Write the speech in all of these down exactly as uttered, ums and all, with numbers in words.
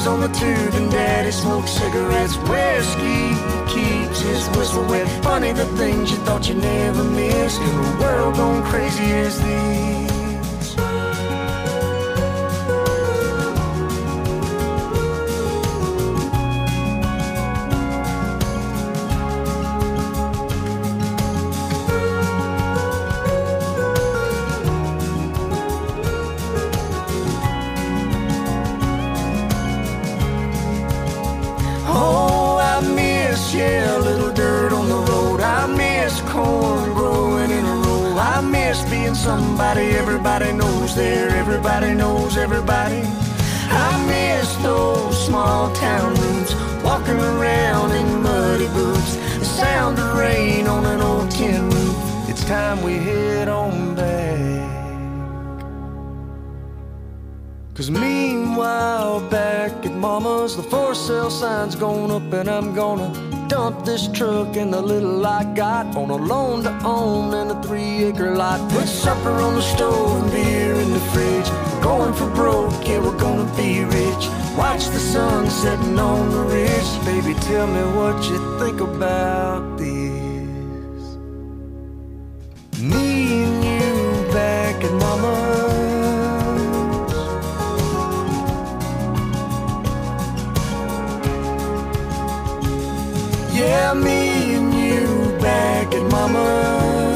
boys on the tube and daddy smokes cigarettes. Whiskey keeps his whistle wet. Funny the things you thought you never miss in a world gone crazy as these. Yeah, a little dirt on the road. I miss corn growing in a row. I miss being somebody everybody knows there. Everybody knows everybody. I miss those small town roots, walking around in muddy boots, the sound of rain on an old tin roof. It's time we head on back. 'Cause meanwhile back at mama's, the for sale sign's gone up, and I'm gonna dump this truck and the little I got on a loan to own and a three acre lot. Put supper on the stove and beer in the fridge. Going for broke, yeah, we're gonna be rich. Watch the sun setting on the ridge. Baby, tell me what you think about this. Me and you back at mama's. Yeah, me and you back at mama's.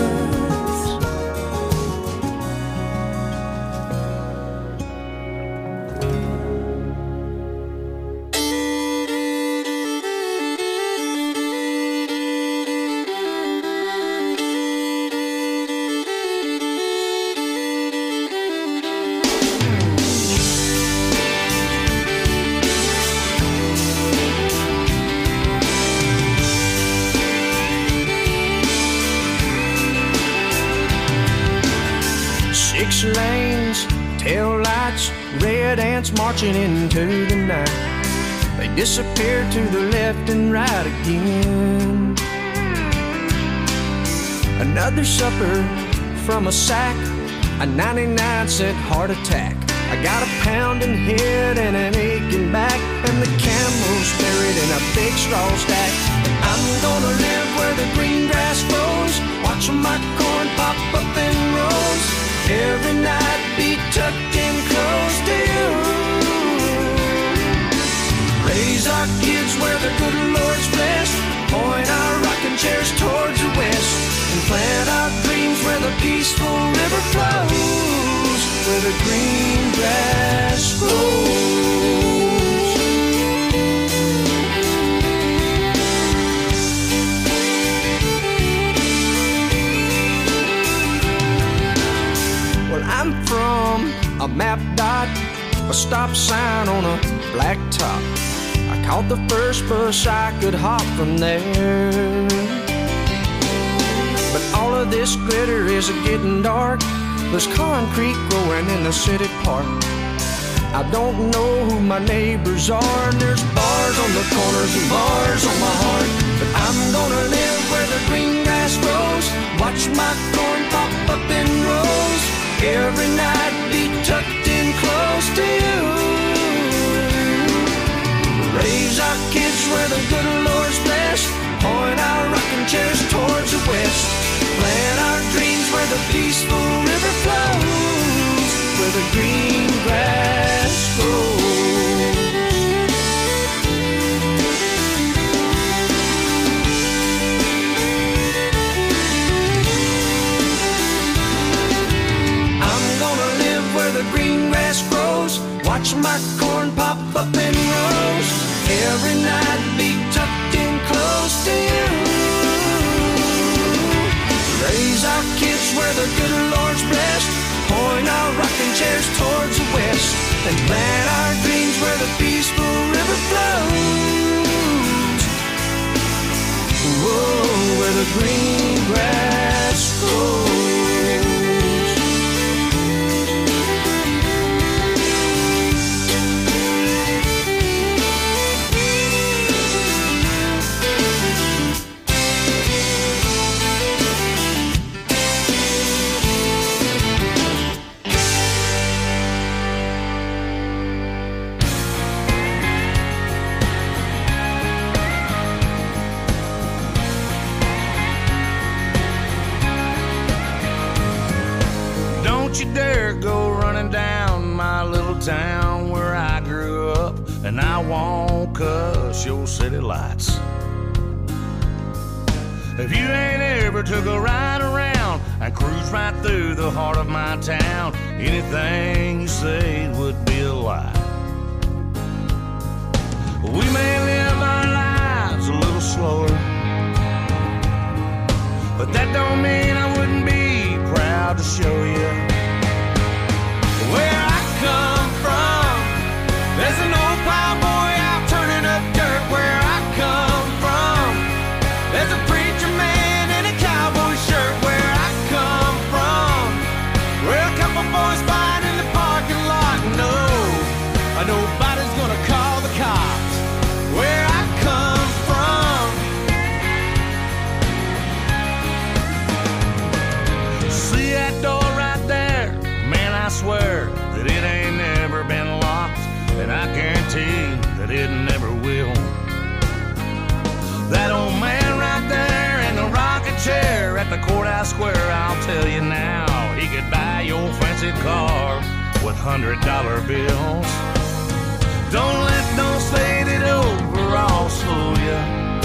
Six lanes, tail lights, red ants marching into the night. They disappear to the left and right again. Another supper from a sack, a ninety-nine cent heart attack. I got a pounding head and an aching back, and the camel's buried in a big straw stack. I'm gonna live where the green grass grows, watching my corn pop up in rows. Every night be tucked in close to you. Raise our kids where the good Lord's blessed. Point our rocking chairs towards the west, and plant our dreams where the peaceful river flows, where the green grass grows. I'm from a map dot, a stop sign on a black top. I caught the first bus I could hop from there. But all of this glitter is getting dark. There's concrete growing in the city park. I don't know who my neighbors are, and there's bars on the corners and bars on my heart. But I'm gonna live where the green grass grows, watch my corn pop up in rows. Every night be tucked in close to you. Raise our kids where the good Lord's blessed. Point our rocking chairs towards the west. Plant our dreams where the peaceful river flows, where the green grass grows. The green grass grows, watch my corn pop up in rows. Every night be tucked in close to you. Raise our kids where the good Lord's blessed. Point our rocking chairs towards the west, and plant our dreams where the peaceful river flows. Whoa, where the green grass grows. dare go running down my little town where I grew up, and I won't cuss your city lights. If you ain't ever took a ride around and cruise right through the heart of my town, anything you say would be a lie. We may live our lives a little slower, but that don't mean I wouldn't be proud to show you where I come from. There's an old plowboy out turning up dirt where I come from. There's a preacher man in a cowboy shirt where I come from. Where a couple boys fight in the parking lot. No, nobody's gonna call the cops where I come from. See that door right there? Man, I swear that it ain't never been locked, and I guarantee that it never will. That old man right there in the rocking chair at the courthouse square, I'll tell you now, he could buy your fancy car with hundred dollar bills. Don't let those faded overalls fool ya.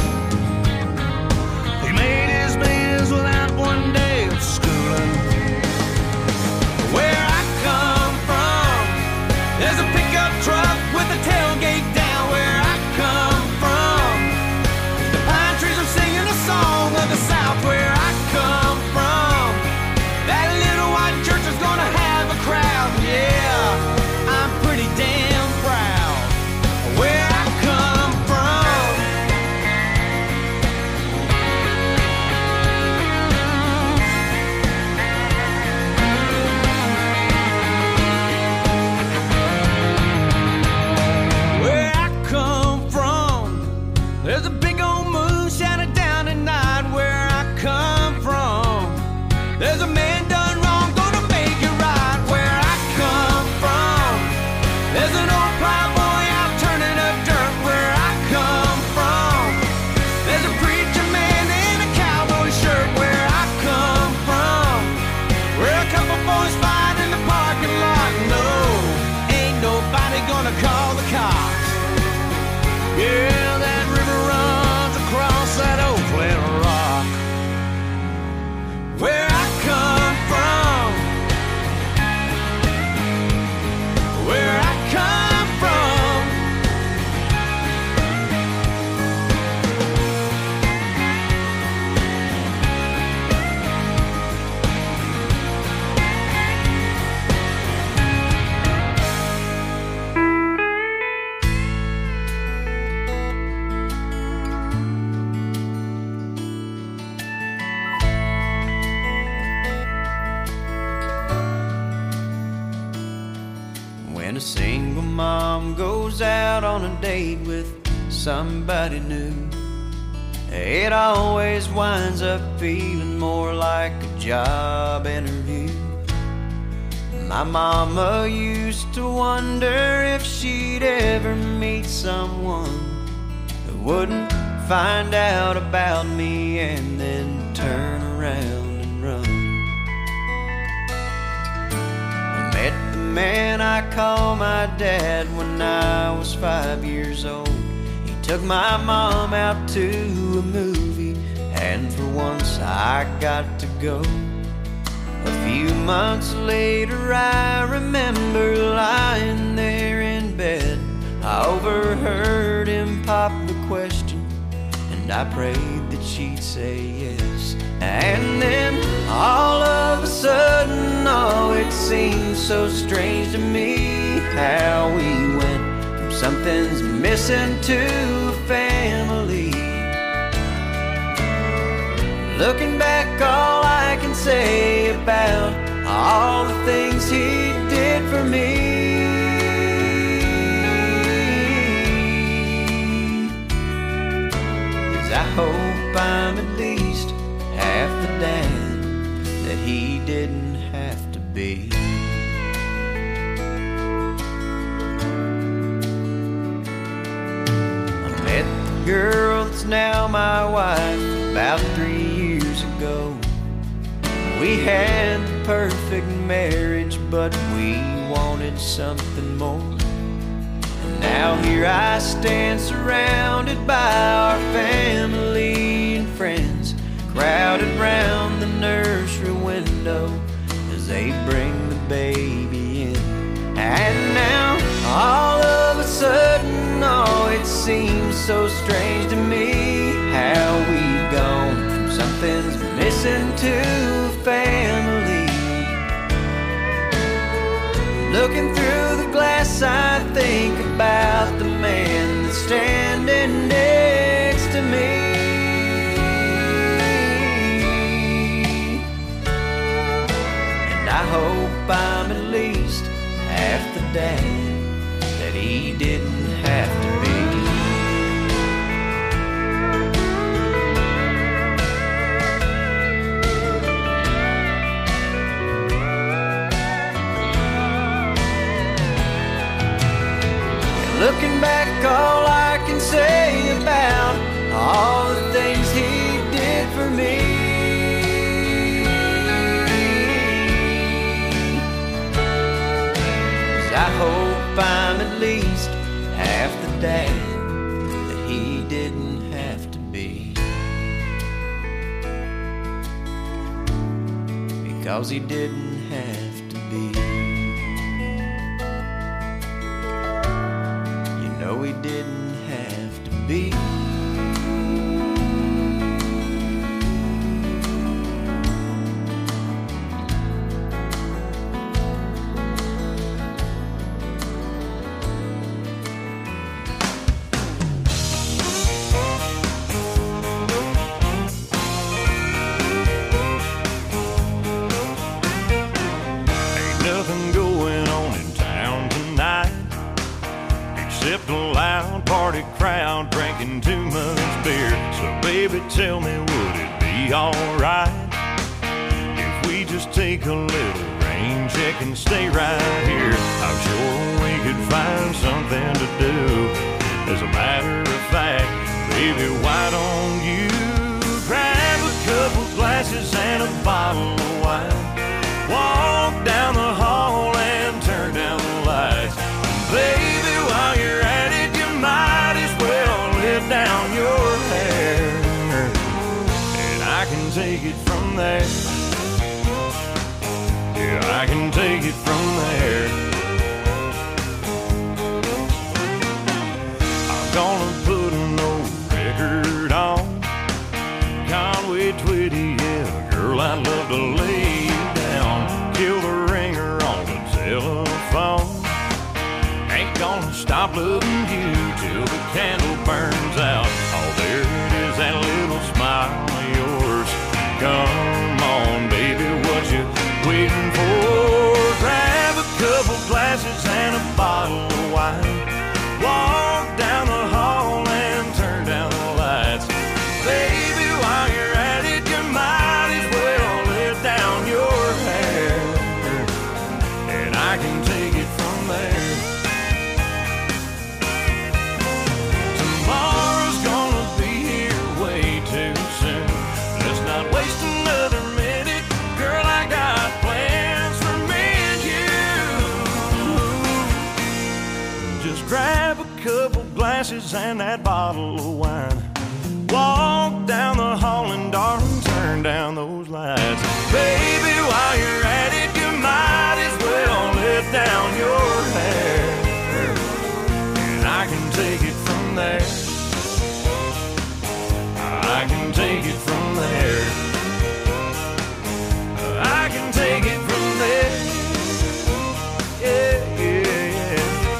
He made his bills without one day of schooling. Where I come from, there's a pickup truck with a tailgate down where I come from. The pine trees are singing a song of the South where I come from. That little white church is gonna have a crowd, yeah, I'm pretty damn proud where I come from. Where I come from, there's a big old moon shining down at night where I come from. There's a man done wrong, gonna make it right where I come from. There's an old plowboy out turning up dirt where I come from. There's a preacher man in a cowboy shirt where I come from. Where a couple boys fight in the parking lot. No, ain't nobody gonna call the cops. Yeah, that river runs across that old flat rock. Where I come from, where I come from. When a single mom goes out on a date with somebody new, it always winds up feeling more like a job interview. My mama used to wonder if she'd ever meet someone who wouldn't find out about me and then turn around and run. I met the man I call my dad when I was five years old. He took my mom out to a movie, and for once I got to go. A few months later I remember lying there in bed. I overheard him pop the question, and I prayed that she'd say yes. And then all of a sudden, oh, it seemed so strange to me how we went from something's missing to a family. Looking back, all I can say about all the things he did for me is I hope I'm at least half the dad that he didn't have to be. I met the girl that's now my wife about three years ago. We had the perfect marriage but we wanted something more. And now here I stand surrounded by our family and friends, crowded round the nursery window as they bring the baby in. And now all of a sudden, oh, it seems so strange to me how we've gone from something's missing to family. Looking through the glass, I think about the man that's standing next to me. And I hope I'm at least half the dad that he didn't have to be. Looking back, all I can say about all the things he did for me is I hope I'm at least half the dad that he didn't have to be, because he didn't have to be. No, he didn't have to be. Ain't nothing going on in town tonight except a loud party crowd drinking too much beer. So baby, tell me, would it be alright if we just take a little rain check and stay right here? I'm sure we could find something to do. As a matter of fact, baby, why don't you grab a couple glasses and a bottle of wine, walk down the hall and turn down the lights. Baby, while you're at it, you might as well let down your hair, and I can take it from there. Yeah, I can take it from there. I'm gonna put an old record on Conway Twitty, yeah, girl, I'd love to lay you down, kill the ringer on the telephone. Ain't gonna stop loving you till the candle burns out. Oh, there it is, that little smile of yours. Come on, baby, what you waiting for? Grab a couple glasses and a bottle of wine, walk down the hall and turn down the lights. Baby, while you're at it, you might as well let down your hair, and I can take it from there. Tomorrow's gonna be here way too soon. Let's not waste another minute. Girl, I got plans for me and you. Just grab a couple glasses and that bottle of wine, walk down the hall and darling, turn down those lights. Baby, while you're at it, you might as well let down your hair, and I can take it from there. I can take it from there. I can take it from there. Yeah, yeah, yeah.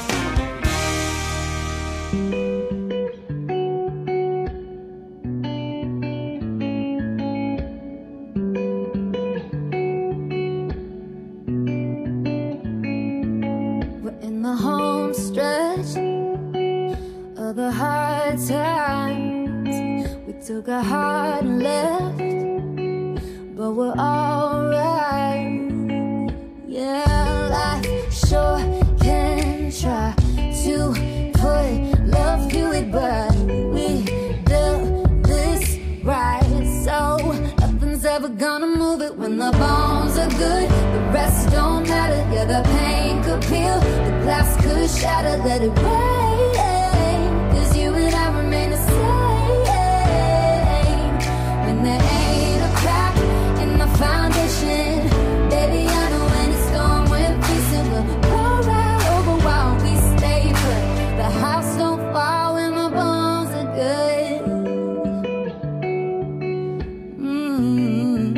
We're in the home stretch of the hard times. We took a hard left, but we're alright. Yeah, life sure can try to put love to it, but we do this right. So nothing's ever gonna move it when the bones are good. The rest don't matter. Yeah, shatter, let it rain. Cause you and I remain the same. When there ain't a crack in the foundation, baby, I know when it's gone, we're facing. We'll go right over while we stay put. The house don't fall when my bones are good. Mm-hmm.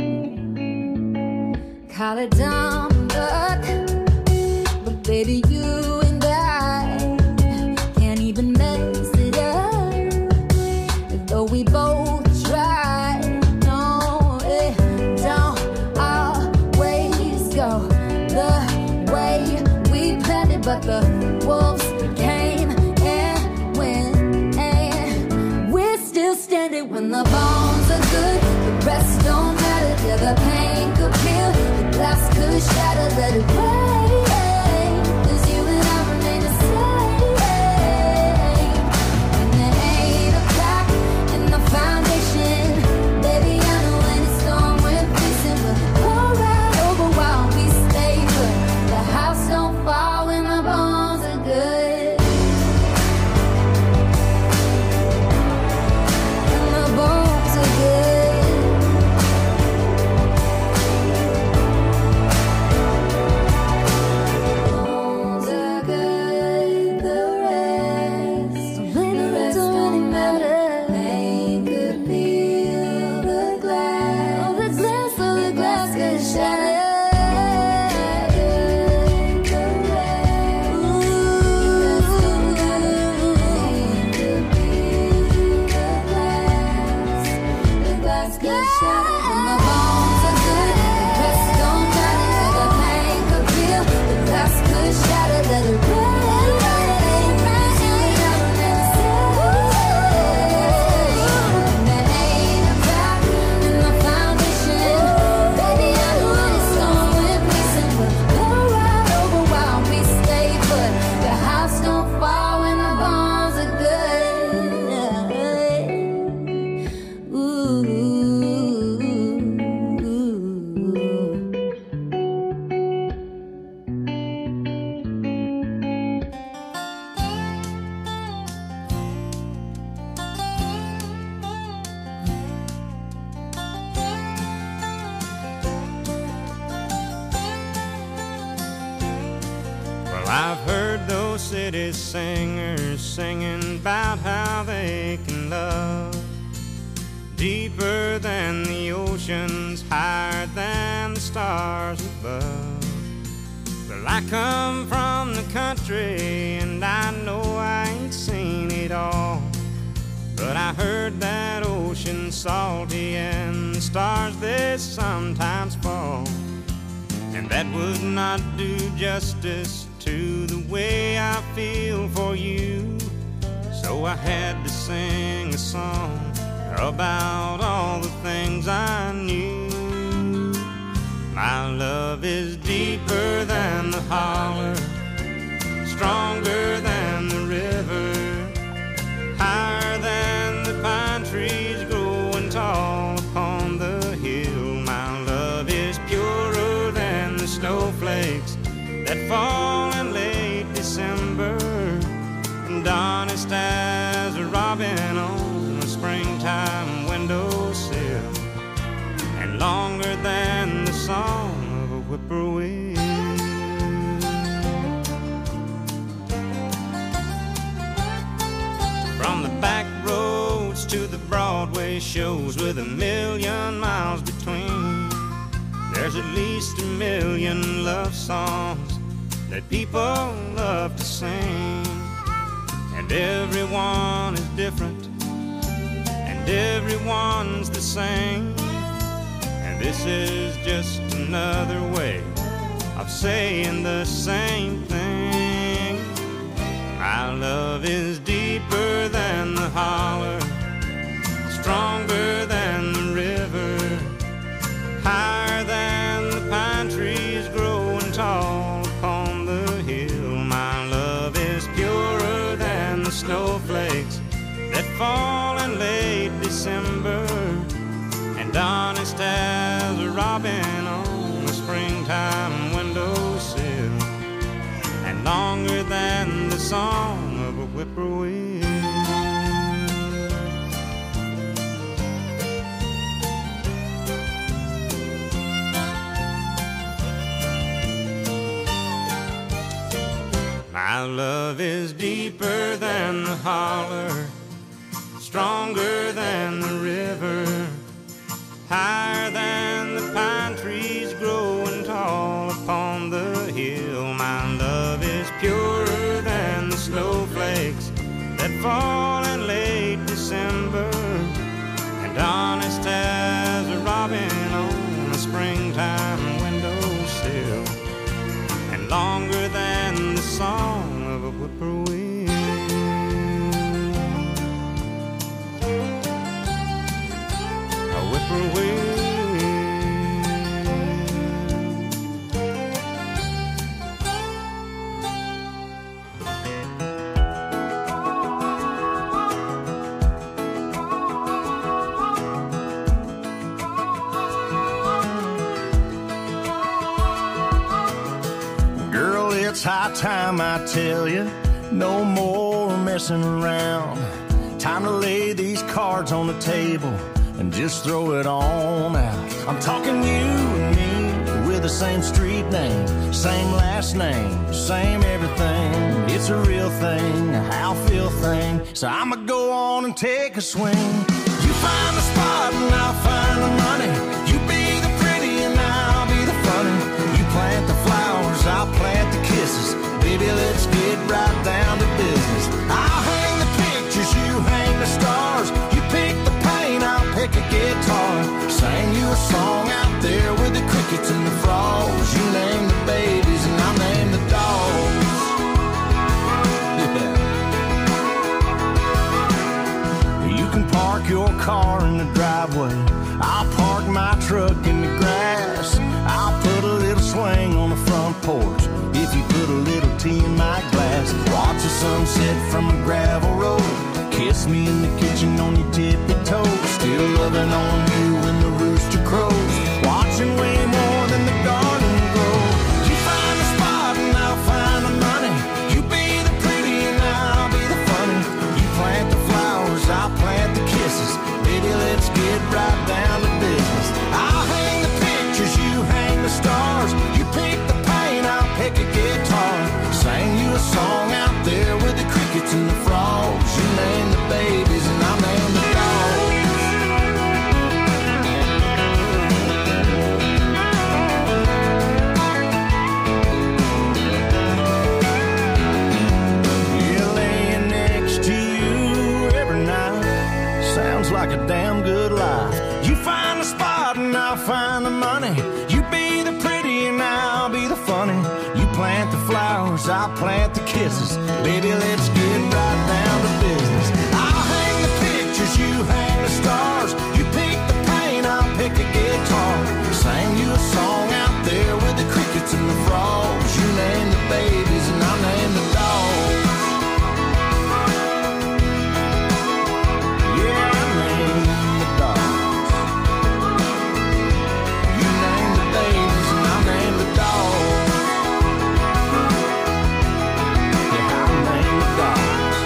Call it dumb luck, but baby, you and I can't even mess it up. Though we both try, no, it don't always go the way we planned it. But the wolves came and went, and we're still standing. When the bones are good, the rest don't matter. Yeah, the pain could peel, the glass could shatter, let it rain. Cause you and I remain the same. And there ain't a crack in the foundation, baby, I know when it's gone, we're facing. We'll go right over while we stay put. The house don't fall when the bones are good. And the bones are good. Bones are good, the rest, the rest don't matter. Pain could peel the glass, oh, the glass, oh, the glass could shatter. The rest, ooh, the rest don't matter. Pain could peel the glass, the glass could shatter. And the bones are good, the rest don't matter. The pain could peel, the glass could shatter. Let it rain. And there ain't a crack in the foundation, baby, I know when it's gone, we're facing. We'll go right over while we stay put. The house don't fall when the bones are good. Ooh. Well, I've heard those city singers singing about how they can love deeper than the oceans, higher than the stars above. Well, I come from the country and I know I ain't seen it all, but I heard that ocean's salty and the stars they sometimes fall. And that would not do justice to the way I feel for you. So I had to sing a song about all the things I knew. My love is deeper than the holler, stronger than the river, higher than the pine trees growing tall upon the hill. My love is purer than the snowflakes that fall in late December, and honest as a robin on a springtime windowsill, and longer than the song of a whippoorwill. From the back roads to the Broadway shows with a million miles between, there's at least a million love songs that people love to sing. And everyone is different, and everyone's the same. And this is just another way of saying the same thing. My love is deeper than the holler, stronger than the river, higher than the pine trees growing tall upon the hill. My love is purer than the snowflakes that fall in late December, and honest as a robin on a springtime windowsill, and longer than the song of a whippoorwill. My love is deeper than the holler, stronger than the river, higher than the pine trees growing tall upon the hill. My love is purer than the snowflakes that fall in late December, and honest as a robin on a springtime windowsill, and longer than the song of a whippoorwill. A whippoorwill. Girl, it's high time I tell you, no more messing around. Time to lay these cards on the table and just throw it on out. I'm talking you and me with the same street name, same last name, same everything. It's a real thing, a how feel thing. So I'ma go on and take a swing. You find the spot and I'll find the money. You be the pretty and I'll be the funny. You plant the flowers, I'll plant the kisses. Baby, let's get right down to business. I'll hang the pictures, you hang the stars. You pick the paint, I'll pick a guitar. Sing you a song out there with the crickets and the frogs. You name the babies and I'll name the dogs. Yeah. You can park your car in the driveway, I'll park my truck in the grass. I'll put a little swing on the front porch if you put a little tea in my glass. Watch the sunset from a gravel road. Kiss me in the kitchen on your tippy toes. Still loving on you when the rooster crows. Watching way more than the garden grow. You find the spot and I'll find the money. You be the pretty and I'll be the funny. You plant the flowers, I'll plant the kisses. Baby, let's get right down to business. I'll hang the pictures, you hang the stars. You pick the paint, I'll pick a guitar. Sing you a song out there with the crickets and the frogs. You name the babies and I'll name the dogs. Yeah, laying next to you every night sounds like a damn good life. You find the spot and I'll find the money. You be the pretty and I'll be the funny. You plant the flowers, I'll plant the kisses. Baby, let's get right down to business. I'll hang the pictures, you hang the stars. You pick the paint, I'll pick a guitar. Sing you a song out there with the crickets and the frogs. You name the babies and I'll name the dogs. Yeah, I name the dogs. You name the babies and I'll name the dogs. Yeah, I'll name the dogs.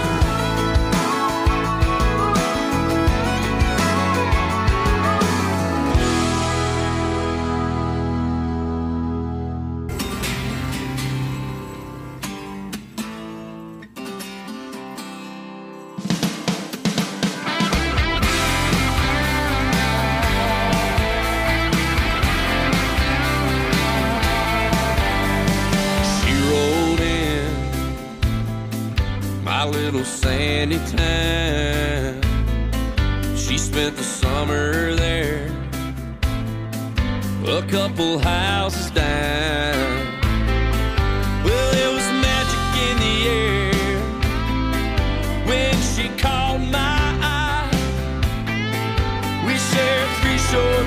She rolled in my little sandy town. She spent the summer there, a couple houses down. Well, there was magic in the air when she caught my eye. We shared three short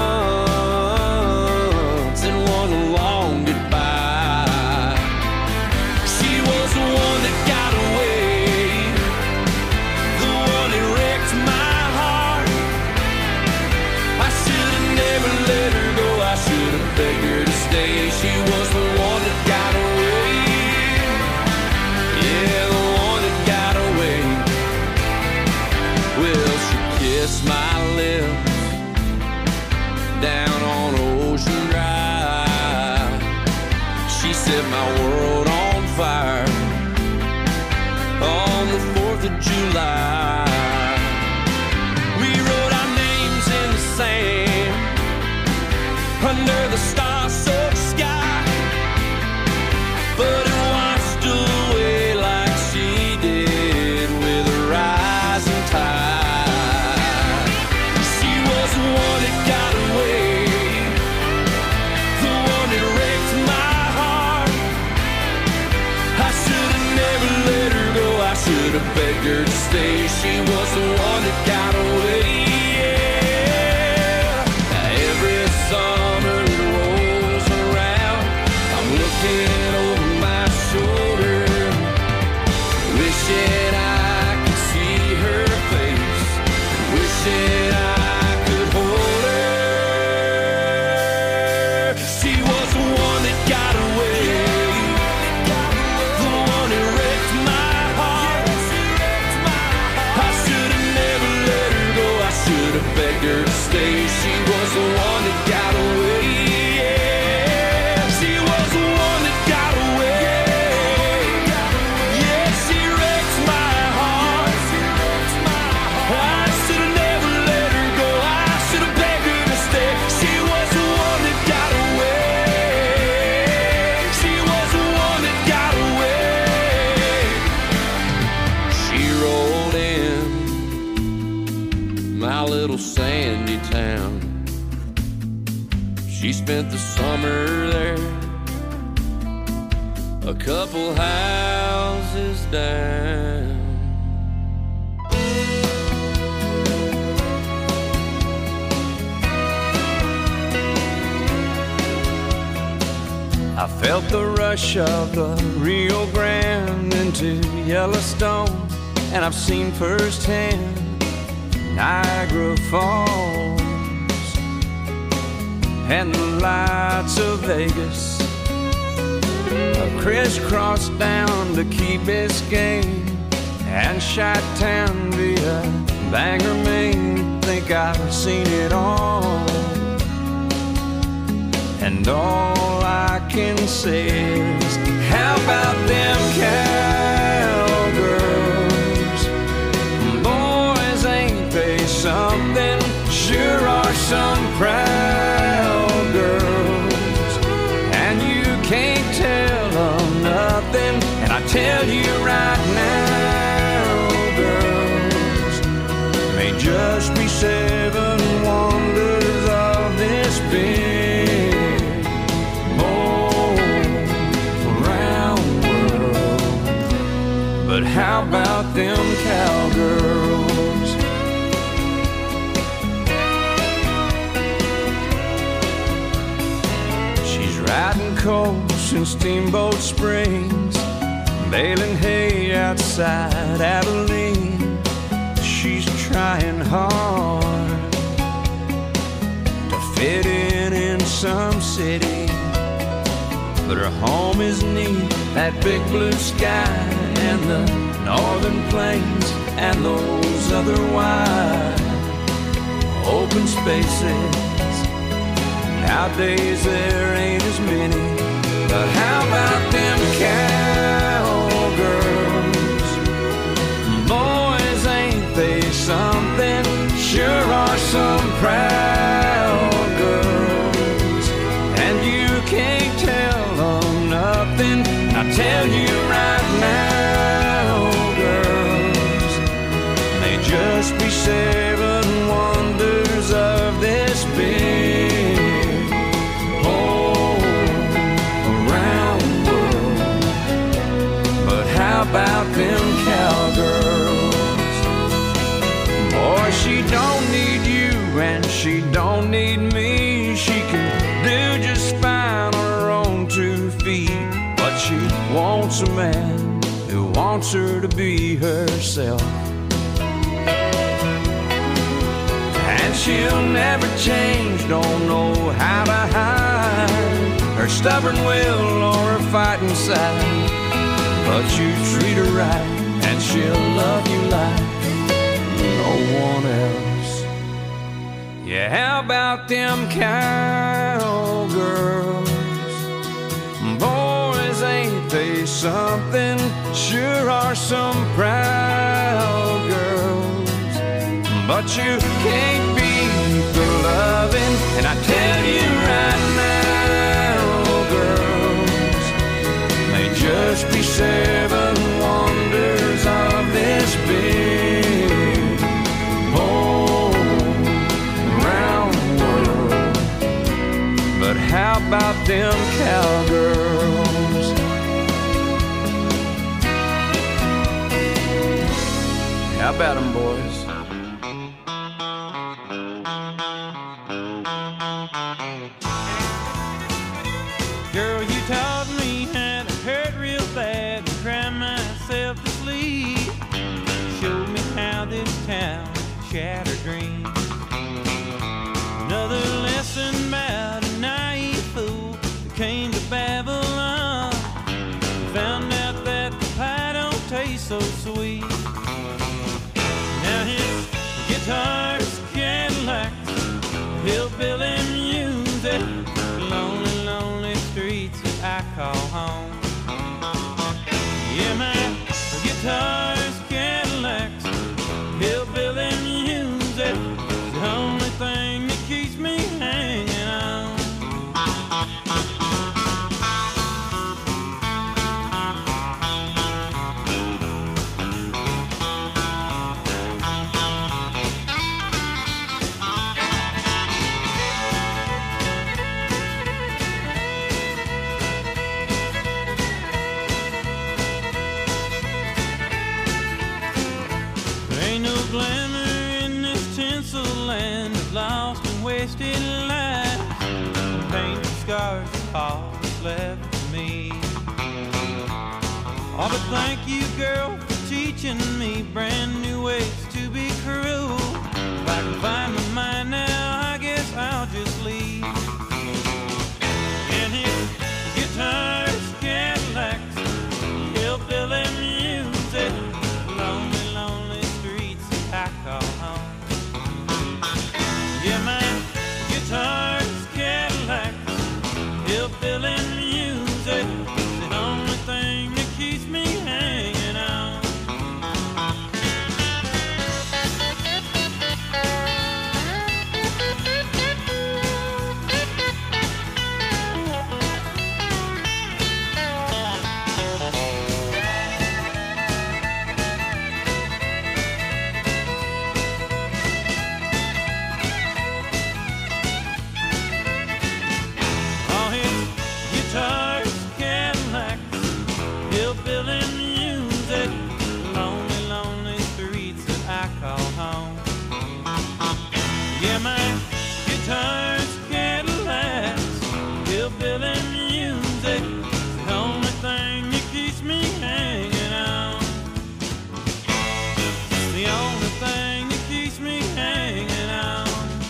months and one long goodbye. She was the one that got away, the one that wrecked my heart. I should have never let her go, I should have begged her to stay. She was the one that got away, yeah, my world on fire on the fourth of July. We wrote our names in the sand under the star-soaked sky, but it washed away like she did with a rising tide. She was the one that got away, the one that wrecked my heart. I should have never let her go, I should have begged her to stay. She was the one that got away. Yeah. Every summer it rolls around, I'm looking over my shoulder, wishing I could see her face, wishing I could hold her. She was the one that got away, the one that wrecked my heart. I should have never let her go, I should have begged her to stay. She was the one that got away. Yeah, she was the one that got away. Yeah, she wrecked my heart. I should have never let her go, I should have begged her to stay. She was the one that got away. She was the one that got away. She rolled in my little sandy town. She spent the summer there, a couple houses down. I felt the rush of the Rio Grande into Yellowstone, and I've seen firsthand Niagara Falls and the lights of Vegas. I crisscrossed down to Key Biscayne and Chi-Town via Bangor, Maine. Think I've seen it all, and all I can say is, how about them cowgirls? Boys, ain't they something? Sure are some proud girls, and you can't tell them nothing. And I tell you right now, girls, may just be seven wonders of this big old round world. But how about them cowgirls? Riding coast in Steamboat Springs, baling hay outside Abilene. She's trying hard to fit in in some city, but her home is neat, that big blue sky and the northern plains and those other wide open spaces. Nowadays there ain't as many, but how about them cowgirls? Boys, ain't they something? Sure are some proud girls, and you can't tell them nothing. I tell you right now, girls, they just be seven wonders of this big about them cowgirls. Boy, she don't need you and she don't need me. She can do just fine on her own two feet, but she wants a man who wants her to be herself. And she'll never change, don't know how to hide her stubborn will or her fighting side. But you treat her right, and she'll love you like no one else. Yeah, how about them cowgirls? Boys, something, sure are some proud girls, but you can't beat the loving. And I tell you right now, girls, may just be seven wonders of this big whole round world. But how about them cowgirls? How about them, boys? Girl, you taught me how to hurt real bad and cry myself to sleep. Showed me how this town shattered dreams. Another lesson about a naive fool that came to Babylon. Found out that the pie don't taste so sweet. Now his guitar's Cadillacs, hillbilly music, lonely, lonely streets that I call home. Yeah, my guitar's Cadillacs, hillbilly music, the only thing that keeps me hanging on. Ain't no glamour in this tinsel land of lost and wasted lives. Painted scars of all that's left of me. Oh, but thank you, girl, for teaching me brand new ways to be cruel. If I can find my mind now, I guess I'll just leave. And his guitars, Cadillacs, hillbilly music, lonely, lonely streets that I call home. Yeah, my guitar's Cadillacs, hillbilly music, the only thing that keeps me hanging on. All his guitars, Cadillacs, hillbilly music, lonely, lonely streets that I call home. Yeah, my guitar's Cadillacs, hillbilly music, the only thing that keeps me hanging on. The only thing that keeps me hanging on.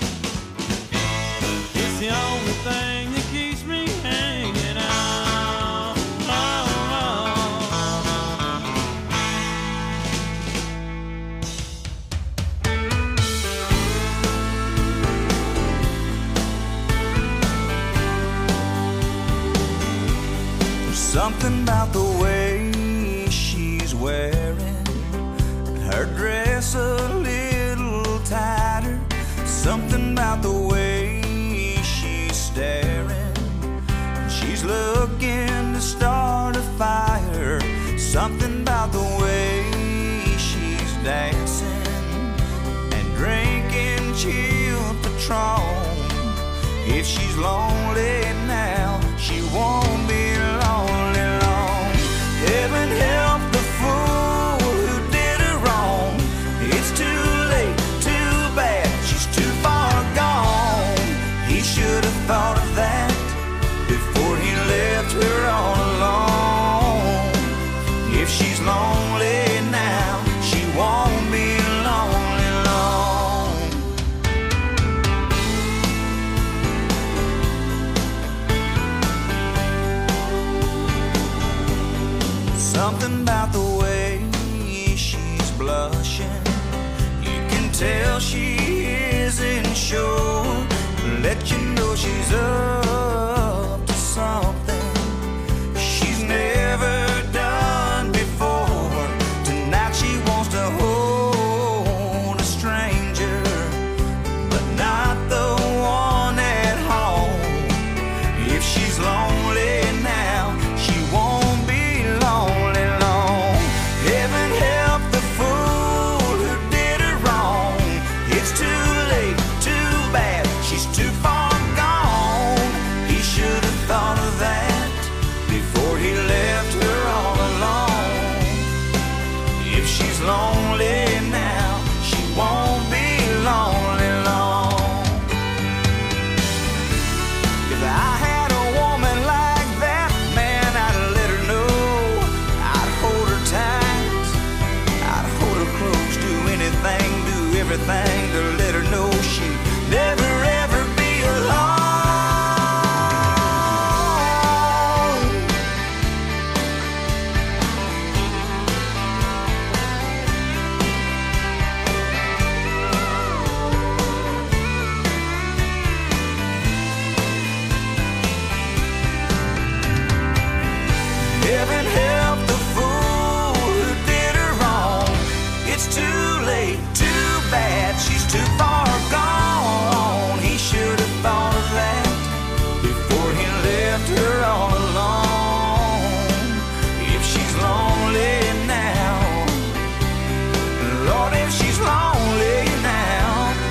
It's the only thing that keeps me hanging on. Oh, There's something about the way she's wearing her dress a little tighter. Something about the way she's staring. She's looking to start a fire. Something about the way she's dancing and drinking chilled Patron. If she's lonely now, she won't be lonely long. Heaven help the fool who did her wrong. It's too late, too bad, she's too far gone. He should have thought of that before he left her all alone. If she's lonely now, she won't be lonely long. Something about the way she's blushing, you can tell she isn't sure. Let you know she's up to something she's never done everything to let her know she'd never ever be alone. Heaven help the fool who did her wrong. It's too late, too bad, she's too far gone. He should have thought of that before he left her all alone. If she's lonely now, Lord, if she's lonely now,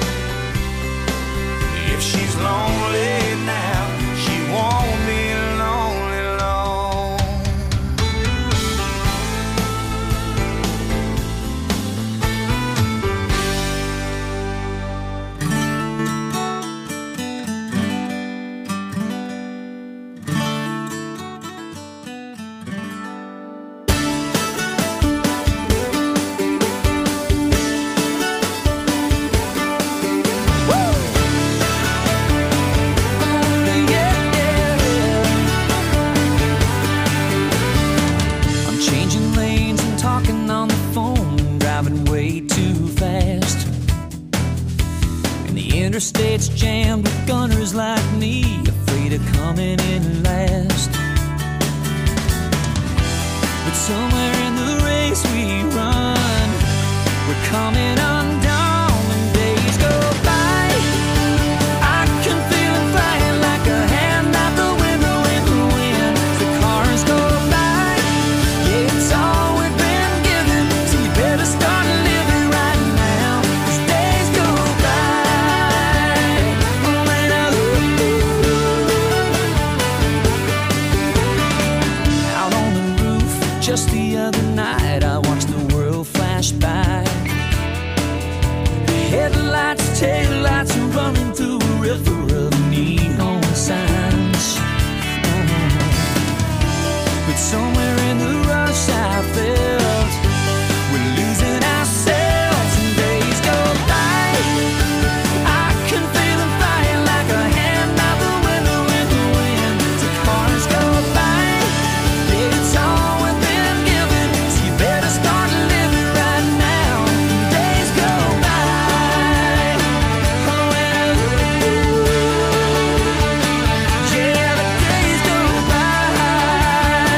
if she's lonely now, she won't be lonely long. I'm changing lanes and talking on the phone, driving way too fast. And the interstate's jammed with gunners like me, afraid of coming in last. But somewhere in the race we run, we're coming undone and days go by. I can feel it flying like a hand out the window in the wind. The cars go by, yeah, it's all we've been given, so you better start living right now, 'cause days go by. Oh, and I out on the roof just the other night, I watched the world flash by. Headlights, taillights are running through a river of neon signs. Oh. But somewhere in the rush I felt we're losing ourselves and days go by. I can feel them flying like a hand out the window in the wind. The cars go by, yeah, it's all we've been given, so you better start living right now. Days go by. Oh, and yeah, the days go by.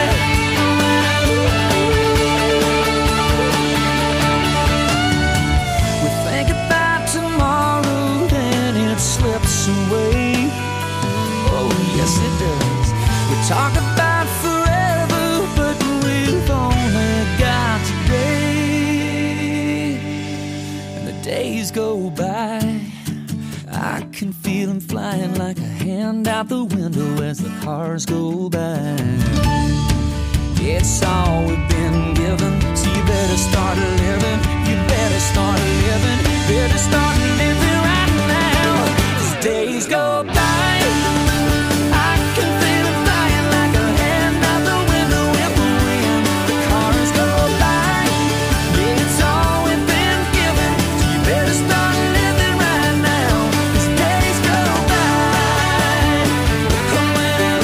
We think about tomorrow, then it slips away. Oh, yes, it does. We talk about forever, but we've only got today. And the days go by. I can feel them flying like a hand out the window as the cars go by. It's all we've been given, so you better start living. You better start living. Better start living right now, 'cause days go by. I can feel it flying like a hand out the window in the wind. The cars go by, yeah, it's all we've been given, so you better start living right now, 'cause days go by. Oh, and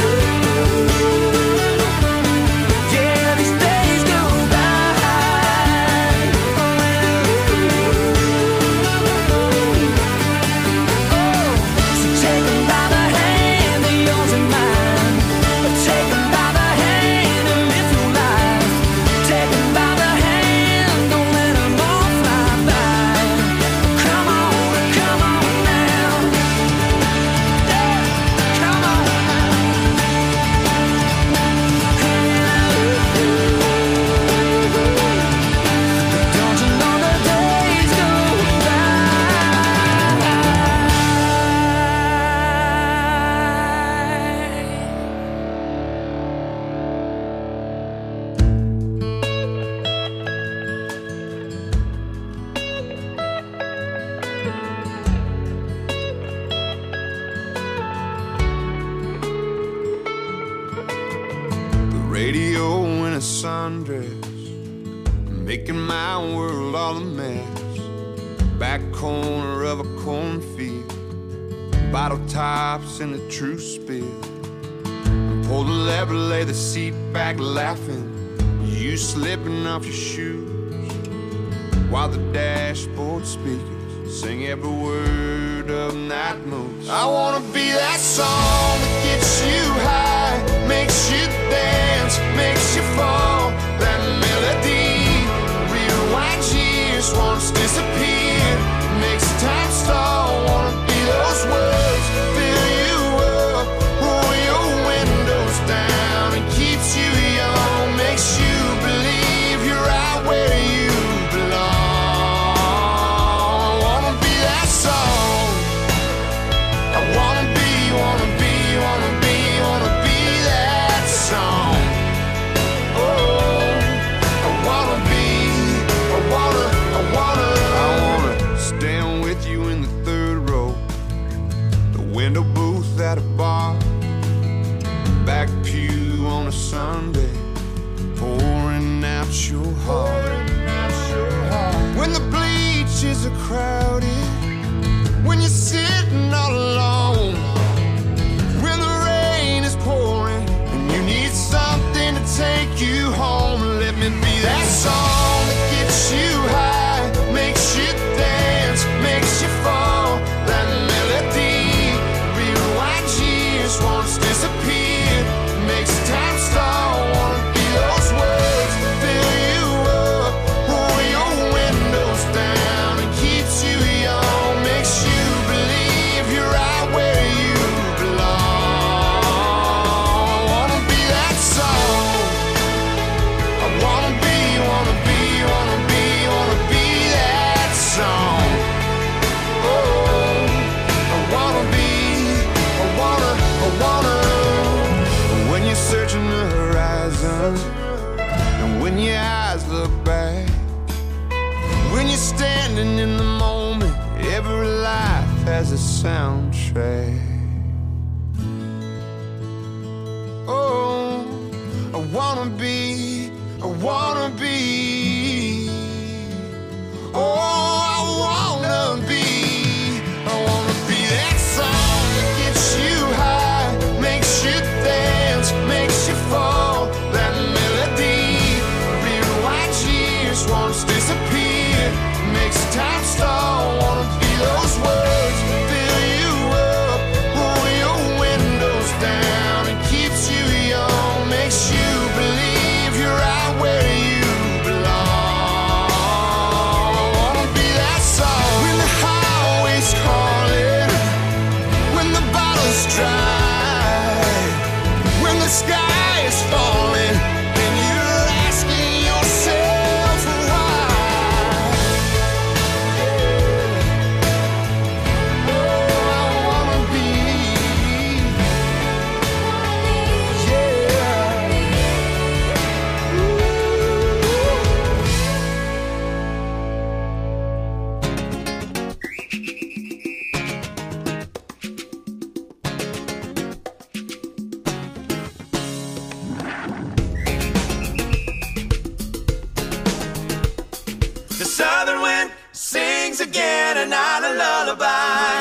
yeah, these days go by. Oh, and oh, so take 'em by the hand, they're yours and mine. Take 'em by the hand and live your life. Take 'em by the hand, don't let 'em all fly by. Come on, come on now. Yeah, come on now. Don't you know the days go by? The radio in a sundress, making my world all a mess. back corner of a cornfield, bottle tops in the truce spill. Pull the lever, lay the seat back laughing, you slipping off your shoes, while the dashboard speakers sing every word of Night Moves. I wanna be that song that gets you high, makes you dance, makes you fall. That melody rewinds years, once disappeared, makes time stall. Wanna be those words, fill you up, roll your windows down, and keeps you young, makes you believe you're right where you belong. I wanna be that song. I wanna be, wanna be, wanna be, wanna be that song. Oh, I wanna be, I wanna, I wanna, I wanna stand with you in the third row, the window booth at a bar, back pew on a Sunday, pouring out your heart. When the bleachers are crowded, when you're sitting all alone, when the rain is pouring and you need something to take you home, let me be that song that gets you high, makes you dance, makes you fall. That melody rewinds years, once disappeared, makes time stall. Wanna be those words, fill you up, roll your windows down, and keeps you young, makes you believe you're right where you belong. I wanna be that song. I wanna be, wanna be, wanna be, wanna be that song. Oh, I wanna be, I wanna, I wanna. When you're searching the horizon, and when your eyes look back, when you're standing in the moment, every life has a soundtrack. Oh, I wanna be, I wanna be. Oh, I wanna be, I wanna be that song that gets you high, makes you dance, makes you fall. That melody rewinds years, once disappeared, makes time stall. Wanna be those words, fill you up, roll your windows down, and keeps you young, makes you believe you're right where you belong. I wanna be that song. When the highway's calling, when the bottle's dry, when the sky is falling, and you're asking yourself why. Oh, I wanna be, yeah. The southern wind sings again, a night a lullaby.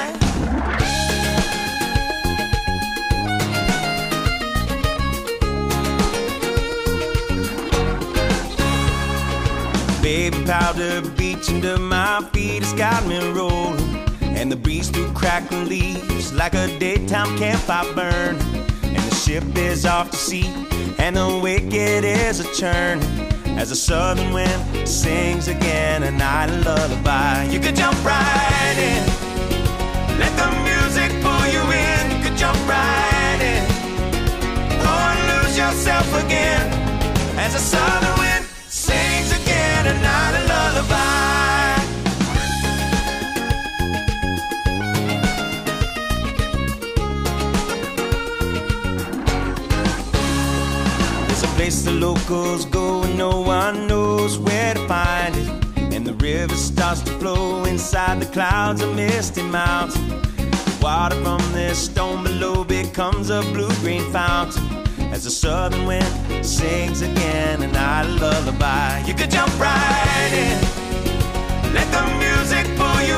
Baby powder beach under my feet has got me rolling, and the breeze through crackling leaves like a daytime campfire burn. And the ship is off to sea, and the wicked is a churning, as the southern wind sings again a night lullaby. You could jump right in, let the music pull you in. You could jump right in, or lose yourself again, as the southern wind sings again a night lullaby. There's a place the locals go and no one knows where to find it, and the river starts to flow inside the clouds of misty mountain. The water from this stone below becomes a blue-green fountain, as the southern wind sings again a night lullaby. You could jump right in, let the music pull you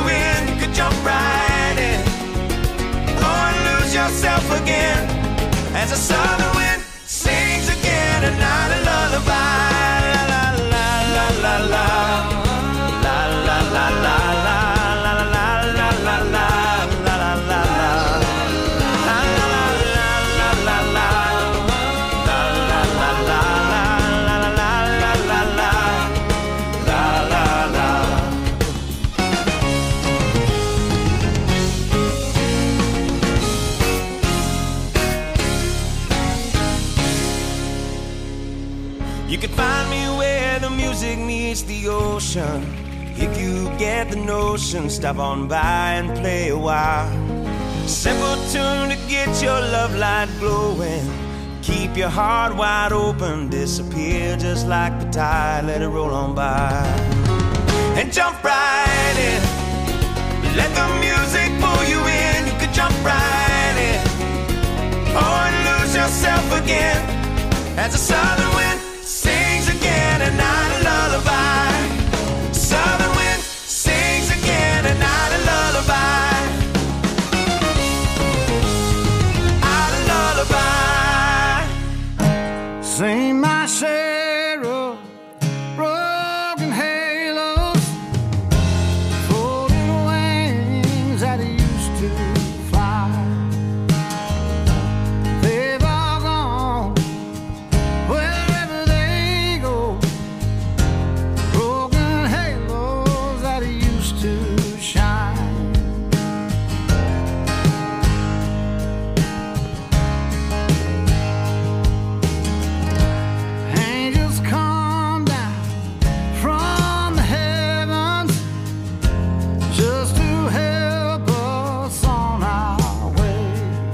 the southern wind sings again a night of lullaby. La la la la la la la la la la la la la la la la la la la You can find me where the music meets the ocean. If you get the notion, stop on by and play a while. Simple tune to get your love light glowing. Keep your heart wide open, disappear just like the tide, let it roll on by. And jump right in, let the music pull you in. You can jump right in, or lose yourself again, as the southern wind sings again a night of lullaby. Southern wind sings again a night of lullaby. Out of lullaby. Sing my share of broken halos, folded wings that used to fly. They've all gone wherever they go. Broken halos that used to shine. Angels come down from the heavens just to help us on our way.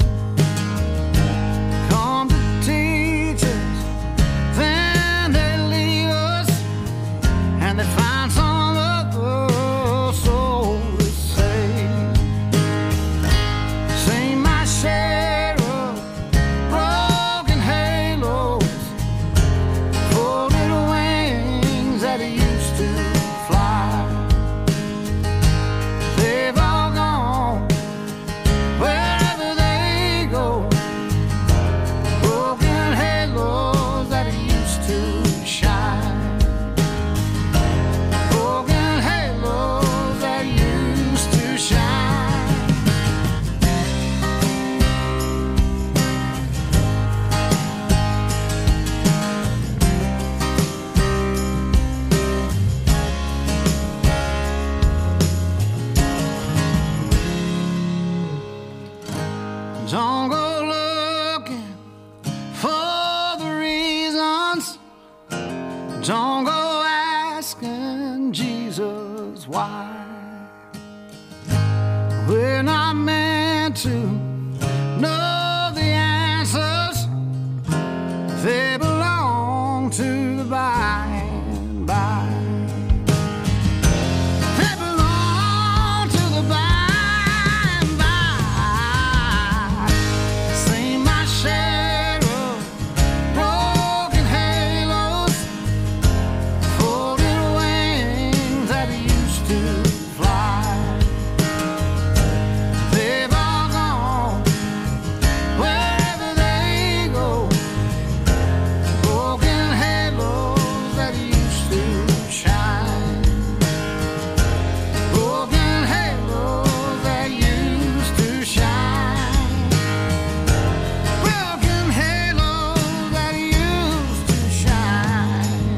Come to teach us, then they leave us, and they find some other soul to save. Sing my share of broken halos, folded wings that used to fly. They've all gone wherever they go. Broken halos that used to shine. Broken halos that used to shine. Don't go looking for the reasons. Don't go asking Jesus why. We're not meant to know the answers. They belong to the by and by. They belong to the by and by. Sing my share of broken halos, folded wings that used to fly. They've all gone wherever they go. Broken halos that used to shine. Broken halos that used to shine. Broken halos that used to shine.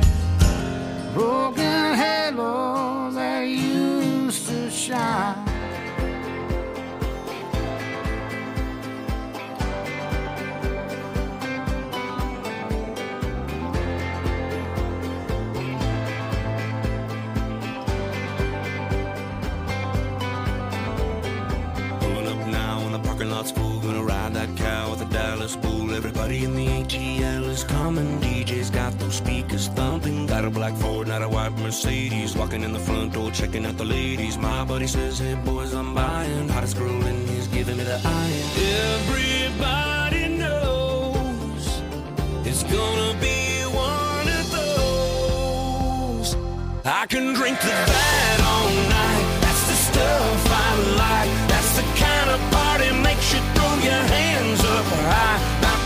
Broken halos that used to shine. Pulling up now in the parking lot's full. Gonna ride that cow with a Dallas bull. Everybody in the A T L is coming. D J's got those speakers thumping. Got a black Ford, not a white Mercedes. Walking in the front door, checking out the ladies. My buddy says, hey boys, I'm buying. Hottest girl in he's giving me the iron. Everybody knows it's gonna be one of those. I can drink to that all night. That's the stuff I like. That's the kind of party makes you throw your hands up high. About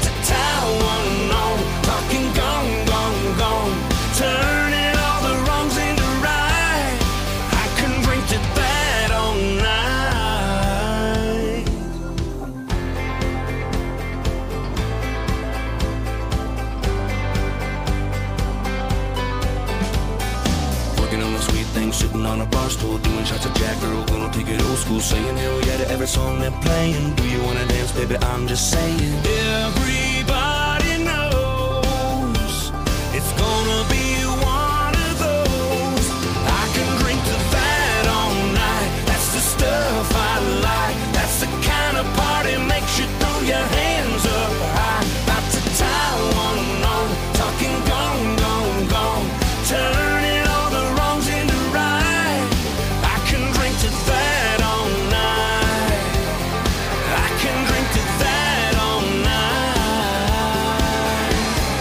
that girl, gonna take it old school, saying hell yeah to every song they're playing. Do you wanna dance, baby? I'm just saying. Everybody knows it's gonna be one of those. I can drink to that all night. That's the stuff I like. That's the kind of party makes you throw your hands up high. About to tie one on, talking gone, gone, gone, turning all the wrongs into right. I can drink to that all night. I can drink to that all night.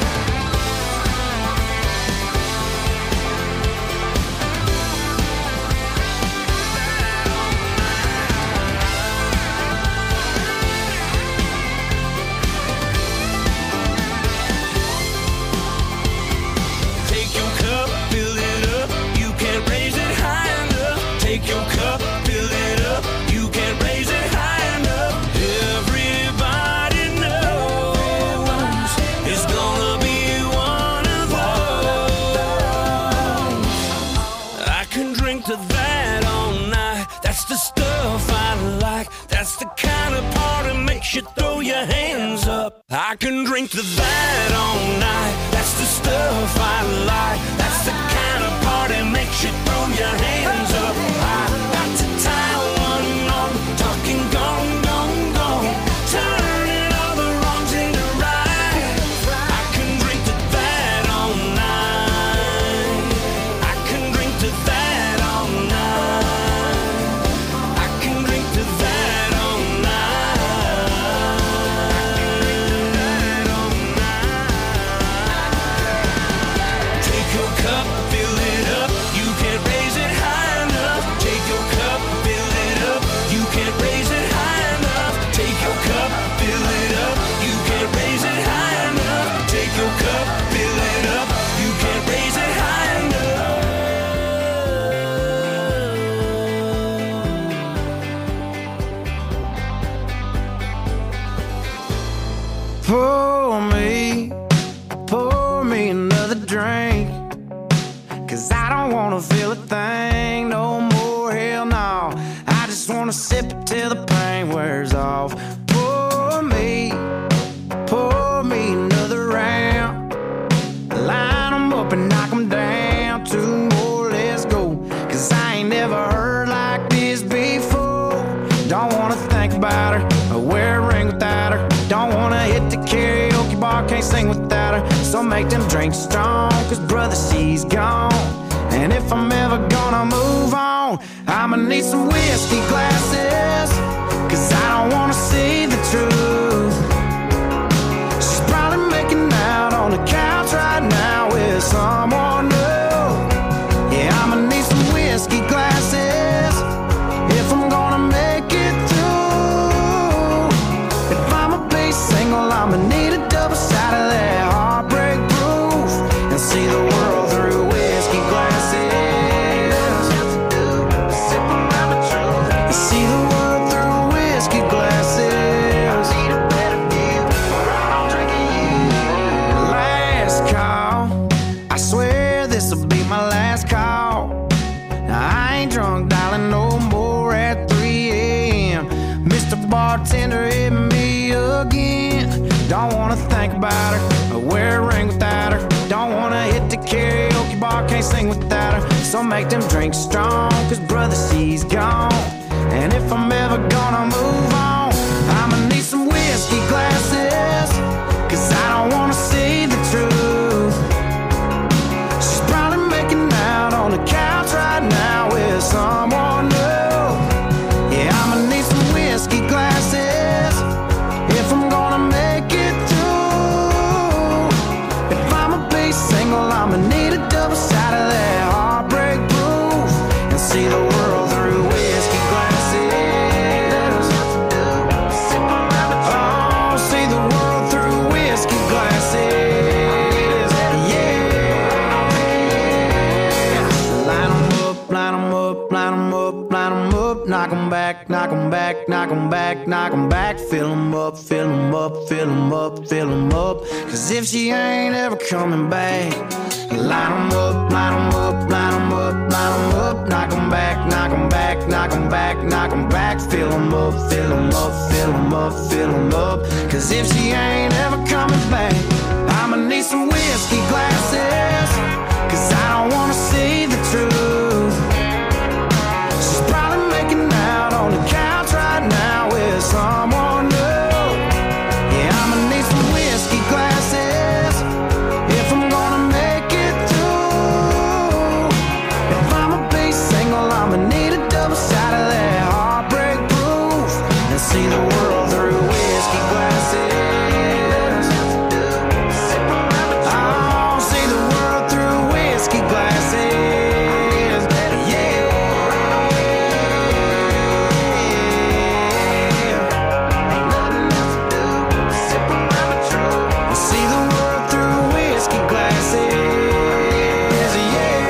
Take your cup, fill it up. You can't raise it high enough. Take your cup, fill it up. You can't raise it high enough. Everybody knows it's gonna be one of those. I can drink to that all night. That's the stuff I like. That's the kind of party makes you throw your hands up. I can drink to that all night. That's the stuff I like. That's the kind of party makes you throw your hands up. I got to tie one on, talking gone, gone, gone, turning all the wrongs into right. I can drink to that all night. I can drink to that all night. I can drink to that all night. Take your cup, fill it up. You can't raise it high enough. Take your cup, fill it up. You can't raise it high enough. Take your cup, fill it up. You can't raise it high enough. Take your cup, fill it up. You can't raise it high enough. Pour me, pour me another drink. Cause I don't wanna feel a thing no more, hell no. I just wanna sip it till the pain wears off. Pour me, pour me another round. Line 'em up and knock 'em down. Two more, let's go. Cause I ain't never heard like this before. Don't wanna think about her or wear a ring without her. Don't wanna hit the karaoke bar, can't sing without her. So make them drinks strong, cause brother, she's gone. And if I'm ever gonna move on, I'ma need some whiskey glasses. Cause I don't wanna see the truth. She's probably making out on the couch right now with someone new. Yeah, I'ma need some whiskey glasses if I'm gonna make it through. If I'ma be single, I'ma need a double shot of that heartbreak proof and see the world through whiskey glasses. Sip around the truth and see the world through whiskey glasses. I need a better view, or I'm drinking you. Last call, I swear this'll be my last call. Now I ain't drunk, darling, no more at three a.m. Mister Bartender hit me again. Don't wanna think about her or wear a ring without her. Don't wanna hit the karaoke bar, can't sing without her. So make them drinks strong, cause brother, she's gone. And if I'm ever gonna move on, I'ma need some whiskey glasses. Cause I don't wanna see the truth. She's probably making out on the couch right now with someone new. Yeah, I'ma need some whiskey glasses if I'm gonna make it through. If I'ma be single, I'ma need a double shot of that heartbreak proof and see the world through whiskey glasses. Oh, see the world through whiskey glasses. Yeah. Line 'em up, line 'em up, line 'em up, line 'em up. Knock 'em back, knock 'em back, knock 'em back, knock 'em back. Fill 'em up, fill 'em up, fill 'em up, fill 'em up. Cause if she ain't ever coming back, line 'em up, line 'em up, line 'em up, line 'em up. Knock 'em back, knock 'em back, knock 'em back, knock 'em back, fill 'em up, fill 'em up, fill 'em up, fill 'em up. Cause if she ain't ever coming back, I'ma need some whiskey glasses. Cause I don't wanna see the truth. She's probably making out on the couch right now with someone new. Yeah, I'ma need some whiskey glasses if I'm gonna make it through. If I'ma be single, I'ma need a double shot of that heartbreak proof and see the world through whiskey glasses. Oh, see the world through whiskey glasses. Yeah. Ain't nothing else to do. Sip around the truth. See the world through whiskey glasses. Yeah.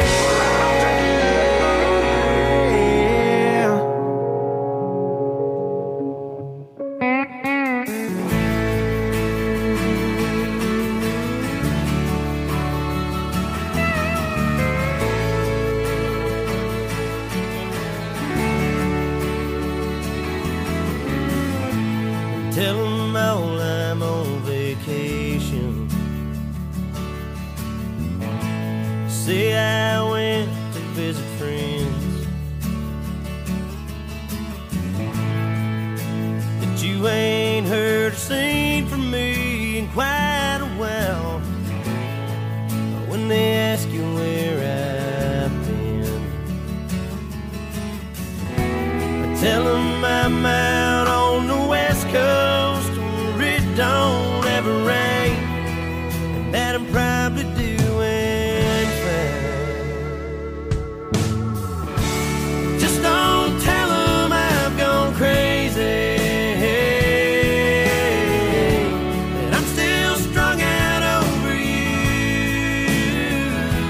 Tell them all I'm on vacation. Say I went to visit friends. That you ain't heard or seen from me in quite a while. When they ask you where I've been, I tell them I'm out on the west coast where it don't ever rain, and that I'm probably doing fine. Just don't tell them I've gone crazy, that I'm still strung out over you.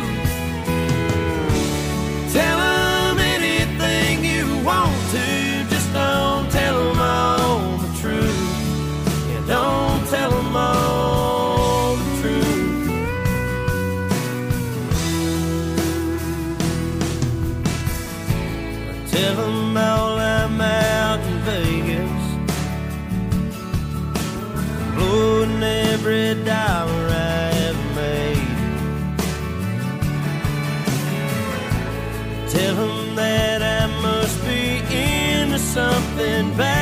Tell them anything you want to, just don't tell them all the truth. Yeah, don't tell them all the truth. Tell them all I'm out in Vegas, blowing every dollar I ever made. Tell them that I must be into something bad.